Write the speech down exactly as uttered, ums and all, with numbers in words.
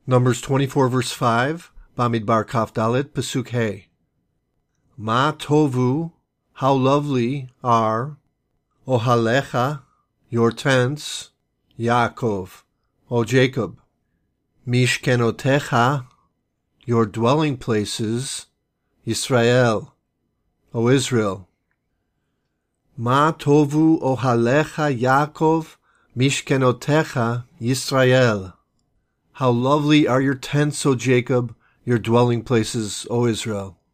Numbers twenty-four, verse five, Bamidbar Kaf Dalet, Pasuk Hey. Ma tovu, how lovely are, Ohalecha, your tents, Yaakov, O Jacob, Mishkenotecha, your dwelling places, Yisrael, O Israel. Ma tovu ohalecha Yaakov, Mishkenotecha, Yisrael. How lovely are your tents, O Jacob, your dwelling places, O Israel.